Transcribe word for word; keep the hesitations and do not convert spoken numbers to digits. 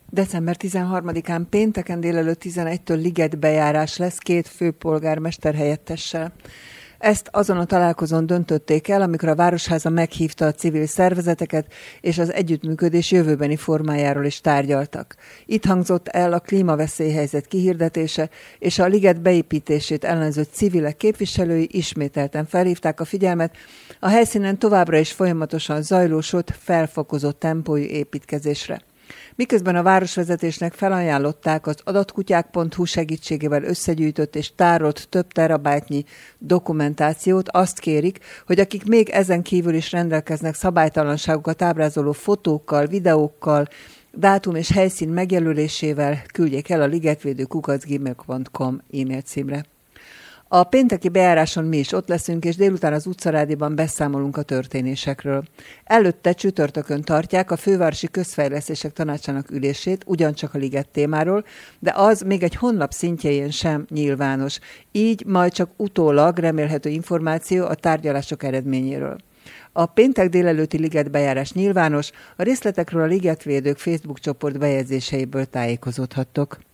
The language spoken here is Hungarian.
december tizenharmadikán pénteken délelőtt tizenegytől ligetbejárás lesz két főpolgármester helyettessel. Ezt azon a találkozón döntötték el, amikor a Városháza meghívta a civil szervezeteket, és az együttműködés jövőbeni formájáról is tárgyaltak. Itt hangzott el a klímaveszélyhelyzet kihirdetése, és a liget beépítését ellenző civilek képviselői ismételten felhívták a figyelmet a helyszínen továbbra is folyamatosan zajló, sőt felfokozott tempójú építkezésre. Miközben a városvezetésnek felajánlották az adatkutyák pont hu segítségével összegyűjtött és tárolt több terabájtnyi dokumentációt, azt kérik, hogy akik még ezen kívül is rendelkeznek szabálytalanságokat ábrázoló fotókkal, videókkal, dátum és helyszín megjelölésével küldjék el a ligetvédő kukac gmail pont com e-mail címre. A pénteki bejáráson mi is ott leszünk, és délután az utcarádióban beszámolunk a történésekről. Előtte csütörtökön tartják a Fővárosi Közfejlesztések Tanácsának ülését, ugyancsak a liget témáról, de az még egy honlap szintjén sem nyilvános. Így majd csak utólag remélhető információ a tárgyalások eredményéről. A péntek délelőtti ligetbejárás nyilvános, a részletekről a ligetvédők Facebook csoport bejegyzéseiből tájékozódhattok.